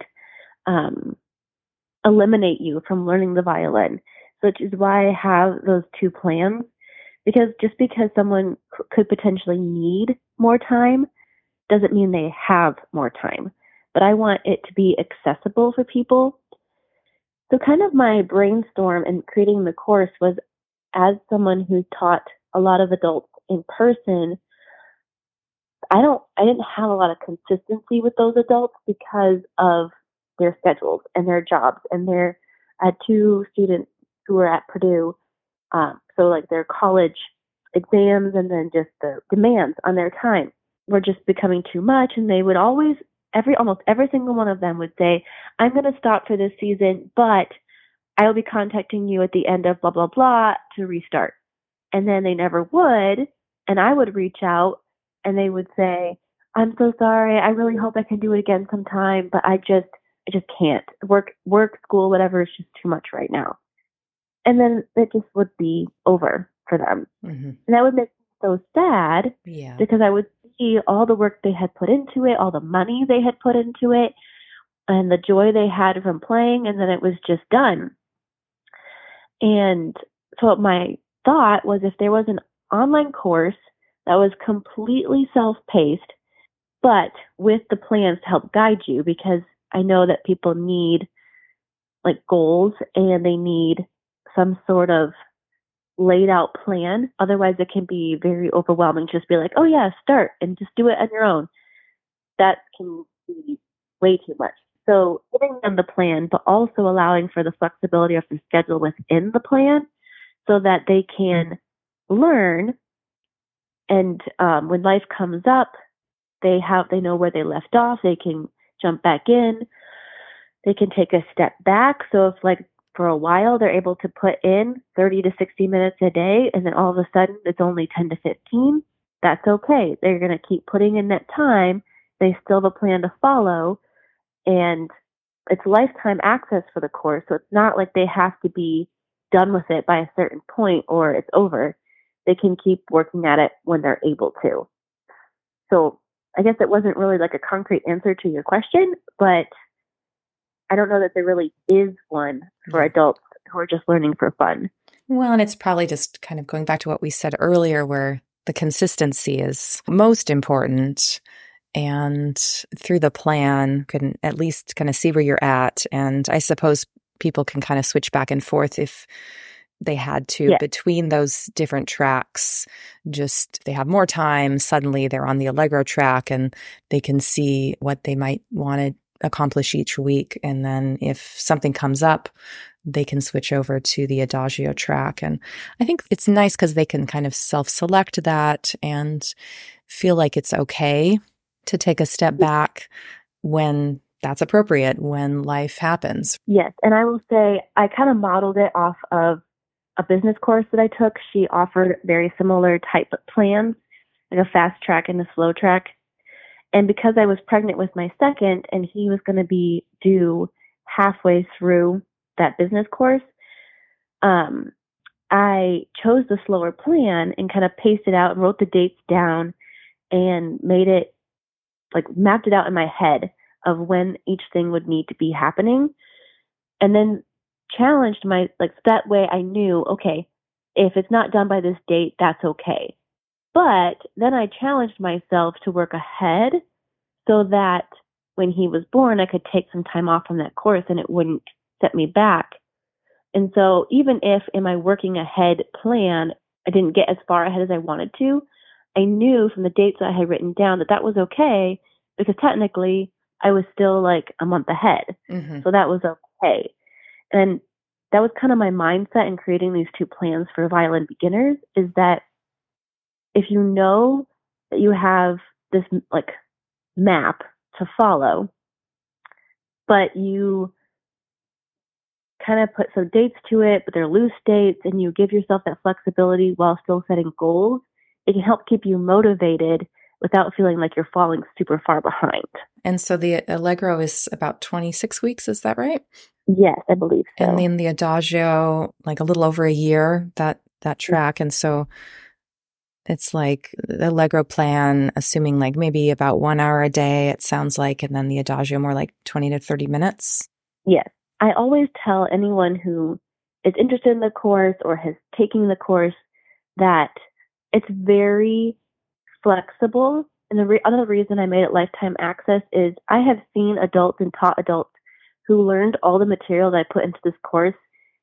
S2: eliminate you from learning the violin. Which is why I have those two plans. Because just because someone could potentially need more time doesn't mean they have more time. But I want it to be accessible for people. So kind of my brainstorm in creating the course was, as someone who taught a lot of adults in person, I didn't have a lot of consistency with those adults because of their schedules and their jobs. And I had two students who were at Purdue. So like their college exams and then just the demands on their time were just becoming too much. And they would always, almost every single one of them would say, I'm going to stop for this season, but I will be contacting you at the end of blah, blah, blah to restart. And then they never would. And I would reach out and they would say, I'm so sorry. I really hope I can do it again sometime, but I just can't. Work, school, whatever is just too much right now. And then it just would be over for them. Mm-hmm. And that would make me so sad because I would see all the work they had put into it, all the money they had put into it, and the joy they had from playing, and then it was just done. And so my thought was, if there was an online course that was completely self-paced, but with the plans to help guide you, because I know that people need like goals and they need some sort of laid out plan. Otherwise it can be very overwhelming. Just be like, oh yeah, start and just do it on your own. That can be way too much. So giving them the plan, but also allowing for the flexibility of the schedule within the plan so that they can learn. And when life comes up, they know where they left off. They can jump back in. They can take a step back. So if like for a while they're able to put in 30 to 60 minutes a day, and then all of a sudden it's only 10 to 15, that's okay. They're going to keep putting in that time. They still have a plan to follow, and it's lifetime access for the course. So it's not like they have to be done with it by a certain point or it's over. They can keep working at it when they're able to. So I guess it wasn't really like a concrete answer to your question, but I don't know that there really is one for adults who are just learning for fun.
S1: Well, and it's probably just kind of going back to what we said earlier, where the consistency is most important. And through the plan, can at least kind of see where you're at. And I suppose people can kind of switch back and forth if they had to between those different tracks. Just they have more time, suddenly they're on the Allegro track and they can see what they might want to accomplish each week. And then if something comes up, they can switch over to the Adagio track. And I think it's nice because they can kind of self-select that and feel like it's okay to take a step back when that's appropriate, when life happens.
S2: Yes. And I will say I kind of modeled it off of a business course that I took. She offered very similar type of plans, like a fast track and a slow track. And because I was pregnant with my second and he was going to be due halfway through that business course, I chose the slower plan and kind of paced it out and wrote the dates down and made it, like mapped it out in my head of when each thing would need to be happening. And then challenged that way I knew, okay, if it's not done by this date, that's okay. But then I challenged myself to work ahead so that when he was born, I could take some time off from that course and it wouldn't set me back. And so even if in my working ahead plan, I didn't get as far ahead as I wanted to, I knew from the dates that I had written down that was okay, because technically I was still like a month ahead. Mm-hmm. So that was okay. And that was kind of my mindset in creating these two plans for violin beginners, is that if you know that you have this like map to follow, but you kind of put some dates to it, but they're loose dates, and you give yourself that flexibility while still setting goals, it can help keep you motivated without feeling like you're falling super far behind.
S1: And so the Allegro is about 26 weeks, is that right?
S2: Yes, I believe so.
S1: And then the Adagio, like a little over a year, that track. And so it's like the Allegro plan, assuming like maybe about 1 hour a day, it sounds like, and then the Adagio more like 20 to 30 minutes.
S2: Yes. I always tell anyone who is interested in the course or has taken the course that it's very flexible. And the other reason I made it lifetime access is I have seen adults and taught adults who learned all the material that I put into this course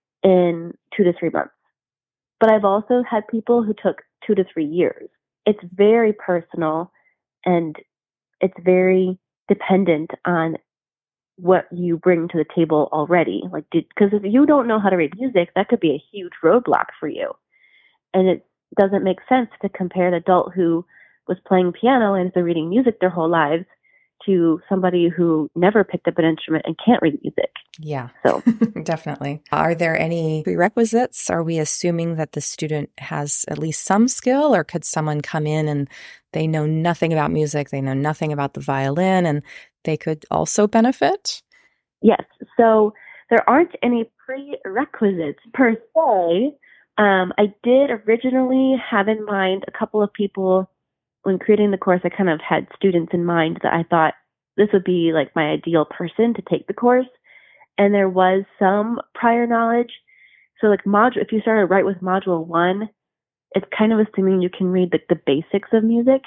S2: in 2 to 3 months. But I've also had people who took 2 to 3 years. It's very personal, and it's very dependent on what you bring to the table already. Like, because if you don't know how to read music, that could be a huge roadblock for you. And it doesn't make sense to compare an adult who was playing piano and has been reading music their whole lives to somebody who never picked up an instrument and can't read music.
S1: Yeah,
S2: so
S1: definitely. Are there any prerequisites? Are we assuming that the student has at least some skill, or could someone come in and they know nothing about music, they know nothing about the violin, and they could also benefit?
S2: Yes. So there aren't any prerequisites per se. I did originally have in mind a couple of people. When creating the course, I kind of had students in mind that I thought this would be like my ideal person to take the course. And there was some prior knowledge. So like if you started right with module 1, it's kind of assuming you can read the basics of music.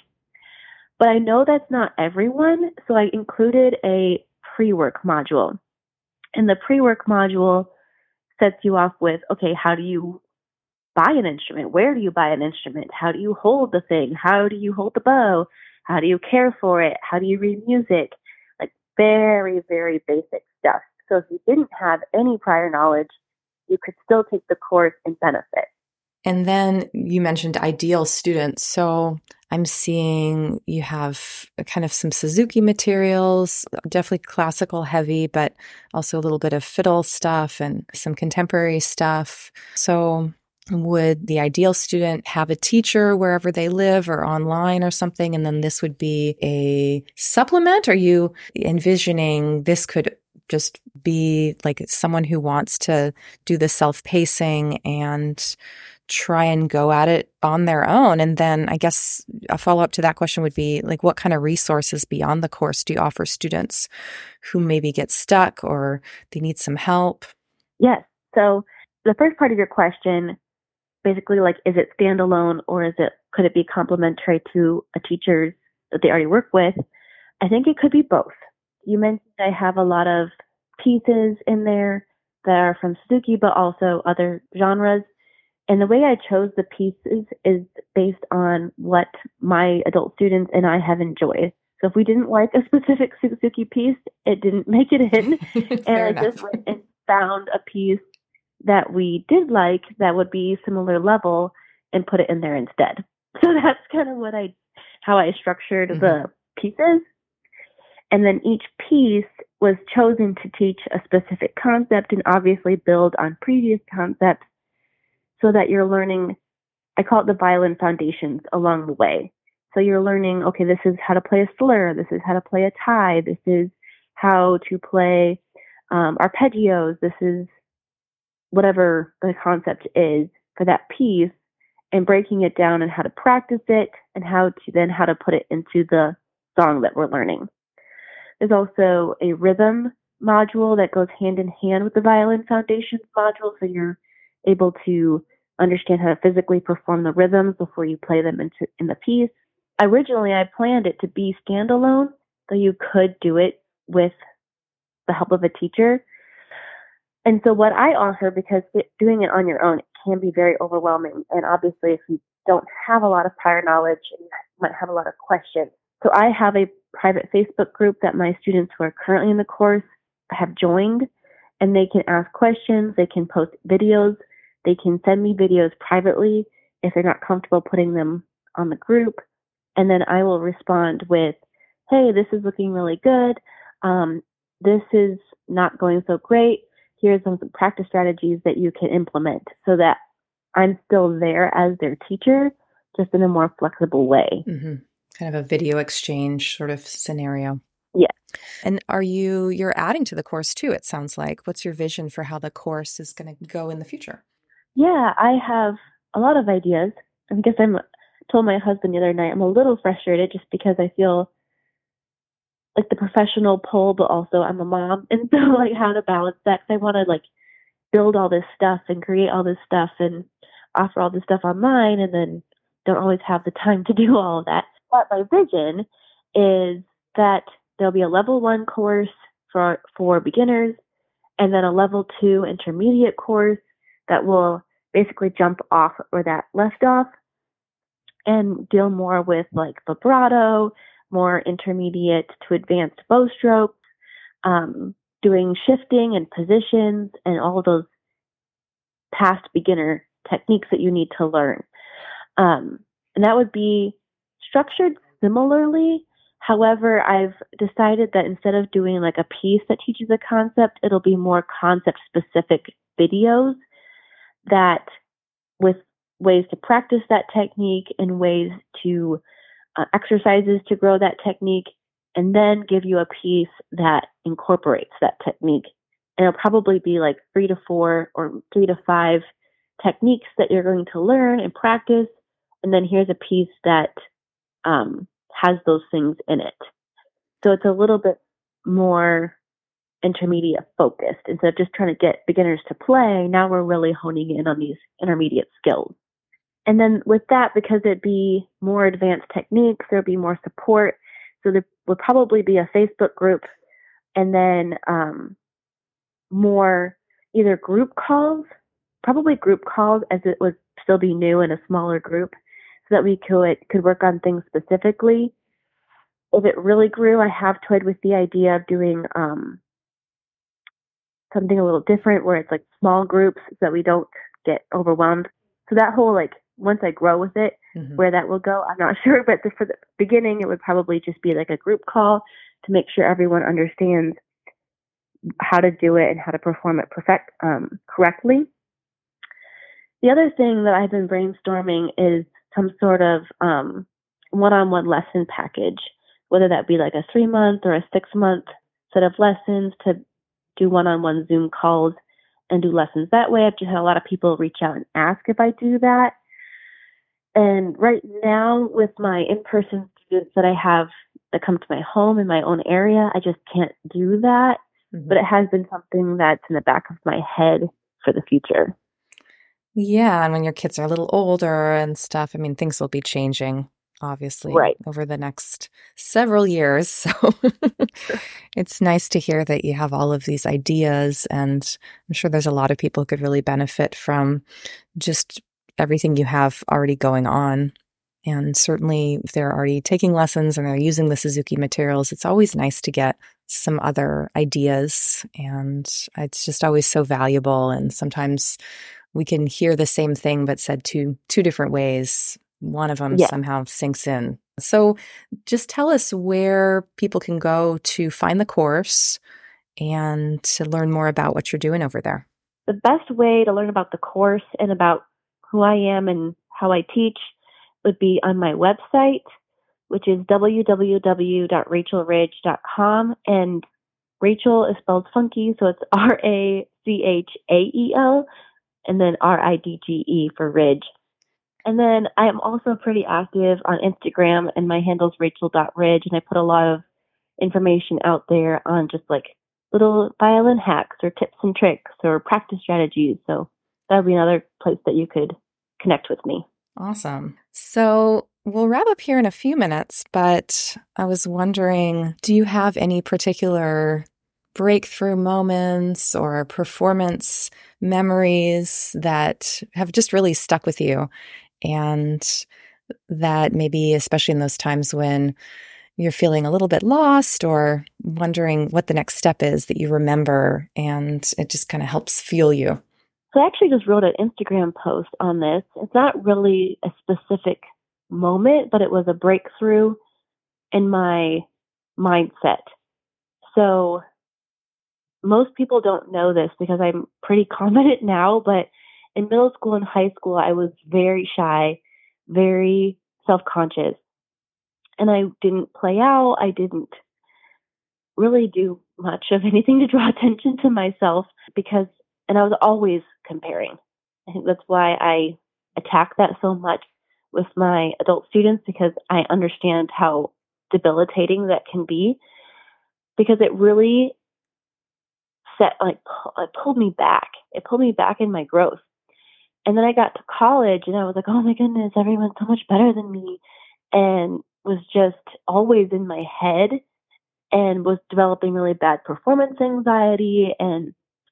S2: But I know that's not everyone. So I included a pre-work module. And the pre-work module sets you off with, okay, how do you buy an instrument? Where do you buy an instrument? How do you hold the thing? How do you hold the bow? How do you care for it? How do you read music? Like very, very basic stuff. So if you didn't have any prior knowledge, you could still take the course and benefit.
S1: And then you mentioned ideal students. So I'm seeing you have kind of some Suzuki materials, definitely classical heavy, but also a little bit of fiddle stuff and some contemporary stuff. So would the ideal student have a teacher wherever they live or online or something? And then this would be a supplement? Are you envisioning this could just be like someone who wants to do the self-pacing and try and go at it on their own? And then I guess a follow-up to that question would be like, what kind of resources beyond the course do you offer students who maybe get stuck or they need some help?
S2: Yes. So the first part of your question, basically like, is it standalone or could it be complementary to a teacher that they already work with? I think it could be both. You mentioned I have a lot of pieces in there that are from Suzuki, but also other genres. And the way I chose the pieces is based on what my adult students and I have enjoyed. So if we didn't like a specific Suzuki piece, it didn't make it in. And I just went and found a piece that we did like that would be similar level and put it in there instead. So that's kind of how I structured the pieces. And then each piece was chosen to teach a specific concept and obviously build on previous concepts so that you're learning, I call it the violin foundations along the way. So you're learning, okay, this is how to play a slur, this is how to play a tie, this is how to play arpeggios, this is whatever the concept is for that piece, and breaking it down and how to practice it and how to put it into the song that we're learning. There's also a rhythm module that goes hand in hand with the violin foundations module, so you're able to understand how to physically perform the rhythms before you play them in the piece. Originally, I planned it to be standalone, so you could do it with the help of a teacher. And so what I offer, because doing it on your own can be very overwhelming, and obviously if you don't have a lot of prior knowledge, you might have a lot of questions. So I have a private Facebook group that my students who are currently in the course have joined, and they can ask questions, they can post videos, they can send me videos privately if they're not comfortable putting them on the group. And then I will respond with, hey, this is looking really good. This is not going so great. Here's some practice strategies that you can implement, so that I'm still there as their teacher, just in a more flexible way.
S1: Mm-hmm. Kind of a video exchange sort of scenario.
S2: Yeah.
S1: And you're adding to the course too, it sounds like. What's your vision for how the course is going to go in the future?
S2: Yeah, I have a lot of ideas. I guess I told my husband the other night, I'm a little frustrated just because I feel like the professional pull, but also I'm a mom. And so like how to balance that. 'Cause I want to like build all this stuff and create all this stuff and offer all this stuff online, and then don't always have the time to do all of that. But my vision is that there'll be a level 1 course for beginners, and then a level 2 intermediate course that will basically jump off where that left off and deal more with like vibrato, more intermediate to advanced bow strokes, doing shifting and positions and all of those past beginner techniques that you need to learn. And that would be structured similarly. However, I've decided that instead of doing like a piece that teaches a concept, it'll be more concept specific videos that with ways to practice that technique and ways to exercises to grow that technique, and then give you a piece that incorporates that technique. And it'll probably be like 3 to 4 or 3 to 5 techniques that you're going to learn and practice. And then here's a piece that has those things in it. So it's a little bit more intermediate focused. Instead of just trying to get beginners to play, now we're really honing in on these intermediate skills. And then with that, because it'd be more advanced techniques, there'd be more support. So there would probably be a Facebook group, and then more either group calls, probably group calls, as it would still be new in a smaller group, so that we could work on things specifically. If it really grew, I have toyed with the idea of doing something a little different, where it's like small groups so that we don't get overwhelmed. So that whole like, once I grow with it, where that will go, I'm not sure. But for the beginning, it would probably just be like a group call to make sure everyone understands how to do it and how to perform it correctly. The other thing that I've been brainstorming is some sort of one-on-one lesson package, whether that be like a 3-month or a 6-month set of lessons to do one-on-one Zoom calls and do lessons that way. I've just had a lot of people reach out and ask if I do that. And right now, with my in-person students that I have that come to my home in my own area, I just can't do that. But it has been something that's in the back of my head for the future.
S1: Yeah, and when your kids are a little older and stuff, I mean, things will be changing, obviously, over the next several years. So it's nice to hear that you have all of these ideas, and I'm sure there's a lot of people who could really benefit from just everything you have already going on. And certainly if they're already taking lessons and they're using the Suzuki materials, it's always nice to get some other ideas. And it's just always so valuable. And sometimes we can hear the same thing, but said two different ways. One of them somehow sinks in. So just tell us where people can go to find the course and to learn more about what you're doing over there.
S2: The best way to learn about the course and about who I am and how I teach would be on my website, which is www.rachelridge.com. And Rachel is spelled funky, so it's Rachael and then Ridge for Ridge. And then I am also pretty active on Instagram, and my handle is rachel.ridge, and I put a lot of information out there on just like little violin hacks or tips and tricks or practice strategies. So that would be another place that you could connect with me.
S1: Awesome. So we'll wrap up here in a few minutes, but I was wondering, do you have any particular breakthrough moments or performance memories that have just really stuck with you, and that maybe, especially in those times when you're feeling a little bit lost or wondering what the next step is that you remember, and it just kind of helps fuel you.
S2: So I actually just wrote an Instagram post on this. It's not really a specific moment, but it was a breakthrough in my mindset. So most people don't know this because I'm pretty confident now, but in middle school and high school, I was very shy, very self-conscious, and I didn't play out. I didn't really do much of anything to draw attention to myself and I was always comparing. I think that's why I attack that so much with my adult students, because I understand how debilitating that can be, because it really it pulled me back. It pulled me back in my growth. And then I got to college and I was like, oh my goodness, everyone's so much better than me. And was just always in my head and was developing really bad performance anxiety and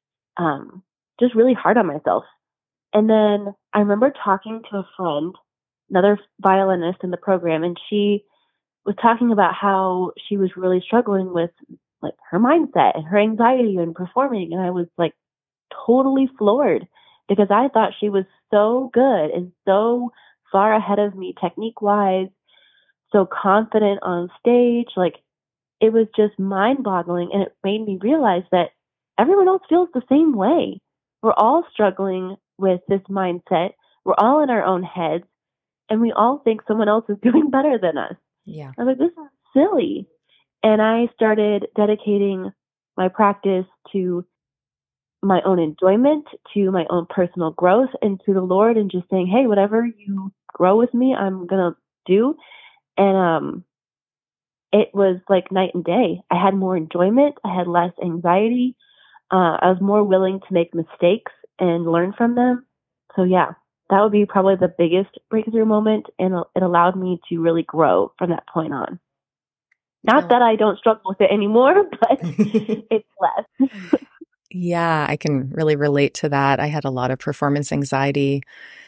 S2: just really hard on myself. And then I remember talking to a friend, another violinist in the program, and she was talking about how she was really struggling with like her mindset and her anxiety and performing. And I was like totally floored, because I thought she was so good and so far ahead of me technique wise, so confident on stage. Like, it was just mind boggling. And it made me realize that everyone else feels the same way. We're all struggling with this mindset. We're all in our own heads, and we all think someone else is doing better than us.
S1: Yeah.
S2: I was like, this is silly. And I started dedicating my practice to my own enjoyment, to my own personal growth, and to the Lord, and just saying, hey, whatever you grow with me, I'm going to do. And it was like night and day. I had more enjoyment. I had less anxiety. I was more willing to make mistakes and learn from them. So yeah, that would be probably the biggest breakthrough moment. And it allowed me to really grow from that point on. Not that I don't struggle with it anymore, but it's less.
S1: Yeah, I can really relate to that. I had a lot of performance anxiety.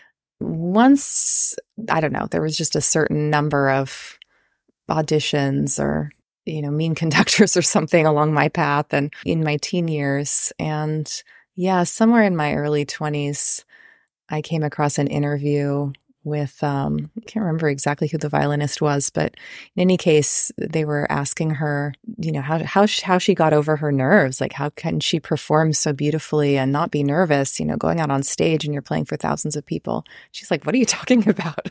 S1: Once, I don't know, there was just a certain number of auditions or, mean conductors or something along my path and in my teen years. And yeah, somewhere in my early 20s, I came across an interview with, I can't remember exactly who the violinist was, but in any case, they were asking her, how she got over her nerves. Like, how can she perform so beautifully and not be nervous, going out on stage and you're playing for thousands of people? She's like, what are you talking about?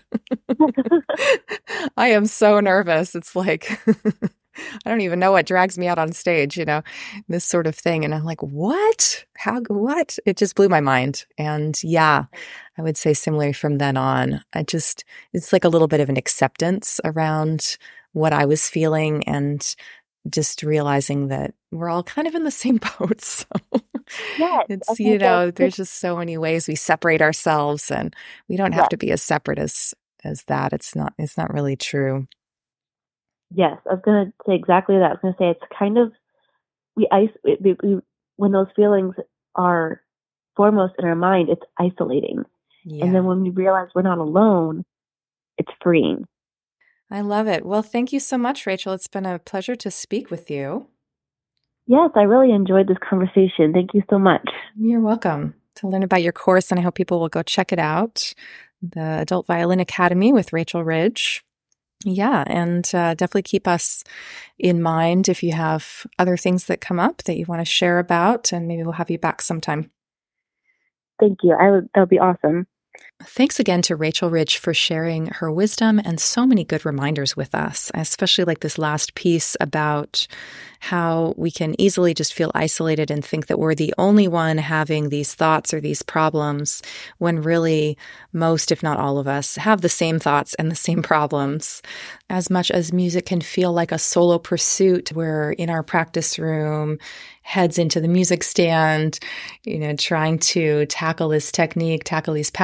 S1: I am so nervous. It's like, I don't even know what drags me out on stage, this sort of thing. And I'm like, what? What? It just blew my mind. And yeah, I would say similarly from then on, it's like a little bit of an acceptance around what I was feeling and just realizing that we're all kind of in the same boat. So
S2: yes,
S1: it's, there's just so many ways we separate ourselves, and we don't have to be as separate as that. It's not really true.
S2: Yes, I was going to say exactly that. I was going to say it's kind of, we when those feelings are foremost in our mind, it's isolating. Yeah. And then when we realize we're not alone, it's freeing.
S1: I love it. Well, thank you so much, Rachel. It's been a pleasure to speak with you.
S2: Yes, I really enjoyed this conversation. Thank you so much.
S1: You're welcome. To learn about your course, and I hope people will go check it out, the Adult Violin Academy with Rachel Ridge. Yeah, and definitely keep us in mind if you have other things that come up that you want to share about, and maybe we'll have you back sometime.
S2: Thank you. That would be awesome.
S1: Thanks again to Rachel Ridge for sharing her wisdom and so many good reminders with us. I especially like this last piece about how we can easily just feel isolated and think that we're the only one having these thoughts or these problems, when really most, if not all of us, have the same thoughts and the same problems. As much as music can feel like a solo pursuit, we're in our practice room, heads into the music stand, trying to tackle this technique, tackle these passages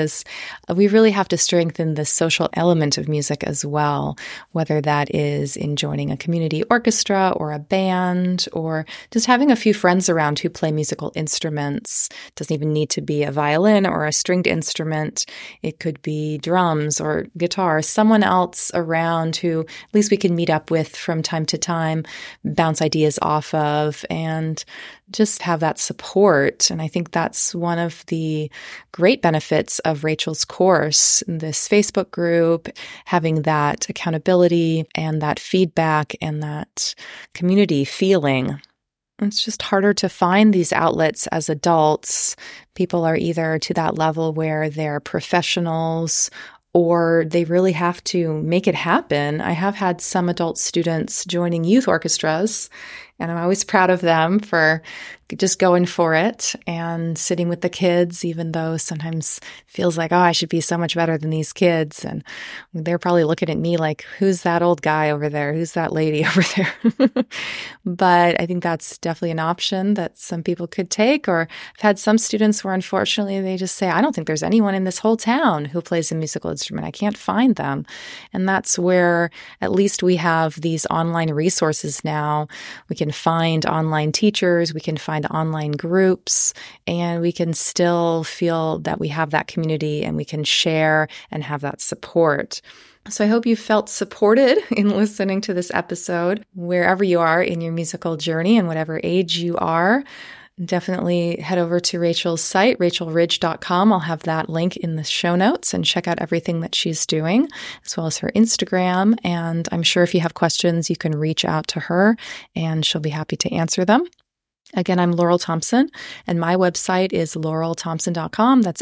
S1: because we really have to strengthen the social element of music as well, whether that is in joining a community orchestra or a band or just having a few friends around who play musical instruments. It doesn't even need to be a violin or a stringed instrument. It could be drums or guitar, someone else around who at least we can meet up with from time to time, bounce ideas off of, and just have that support. And I think that's one of the great benefits of Rachel's course, this Facebook group, having that accountability and that feedback and that community feeling. It's just harder to find these outlets as adults. People are either to that level where they're professionals or they really have to make it happen. I have had some adult students joining youth orchestras, and I'm always proud of them for just going for it and sitting with the kids, even though sometimes it feels like, oh, I should be so much better than these kids. And they're probably looking at me like, who's that old guy over there? Who's that lady over there? But I think that's definitely an option that some people could take. Or I've had some students where unfortunately they just say, I don't think there's anyone in this whole town who plays a musical instrument. I can't find them. And that's where at least we have these online resources now. We can find online teachers, we can find online groups, and we can still feel that we have that community and we can share and have that support. So I hope you felt supported in listening to this episode, wherever you are in your musical journey and whatever age you are. Definitely head over to Rachel's site, rachelridge.com. I'll have that link in the show notes, and check out everything that she's doing, as well as her Instagram. And I'm sure if you have questions, you can reach out to her and she'll be happy to answer them. Again, I'm Laurel Thompson, and my website is laurelthompson.com. That's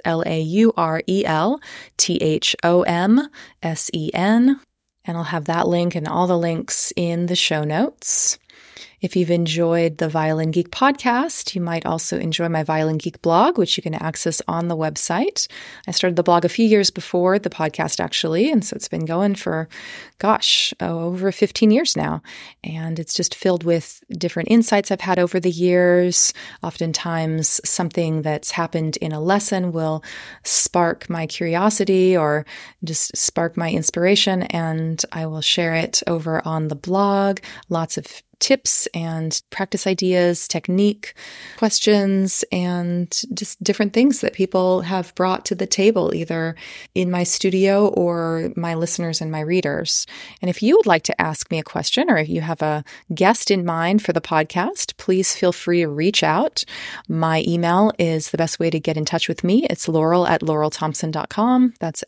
S1: LaurelThompson. And I'll have that link and all the links in the show notes. If you've enjoyed the Violin Geek podcast, you might also enjoy my Violin Geek blog, which you can access on the website. I started the blog a few years before the podcast, actually, and so it's been going for, over 15 years now. And it's just filled with different insights I've had over the years. Oftentimes, something that's happened in a lesson will spark my curiosity or just spark my inspiration, and I will share it over on the blog. Lots of tips and practice ideas, technique, questions, and just different things that people have brought to the table, either in my studio or my listeners and my readers. And if you would like to ask me a question, or if you have a guest in mind for the podcast, please feel free to reach out. My email is the best way to get in touch with me. It's laurel@laurelthompson.com. That's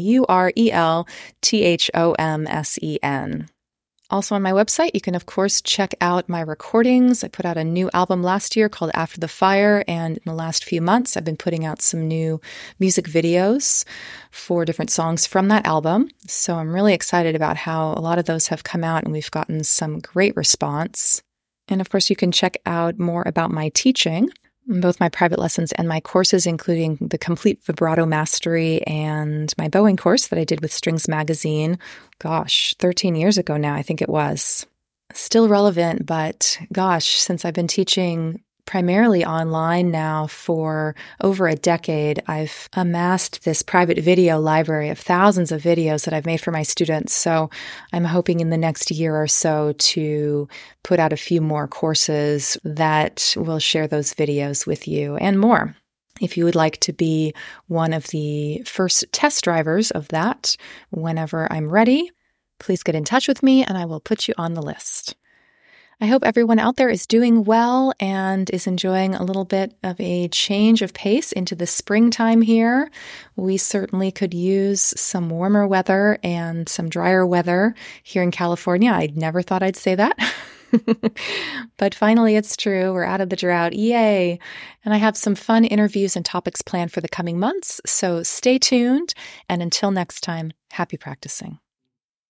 S1: LaurelThompson. Also on my website, you can, of course, check out my recordings. I put out a new album last year called After the Fire, and in the last few months, I've been putting out some new music videos for different songs from that album. So I'm really excited about how a lot of those have come out, and we've gotten some great response. And of course, you can check out more about my teaching, both my private lessons and my courses, including the Complete Vibrato Mastery and my bowing course that I did with Strings Magazine. 13 years ago now, I think it was. Still relevant, but since I've been teaching primarily online now for over a decade, I've amassed this private video library of thousands of videos that I've made for my students. So I'm hoping in the next year or so to put out a few more courses that will share those videos with you and more. If you would like to be one of the first test drivers of that whenever I'm ready, please get in touch with me and I will put you on the list. I hope everyone out there is doing well and is enjoying a little bit of a change of pace into the springtime here. We certainly could use some warmer weather and some drier weather here in California. I never thought I'd say that. But finally, it's true. We're out of the drought. Yay. And I have some fun interviews and topics planned for the coming months. So stay tuned. And until next time, happy practicing.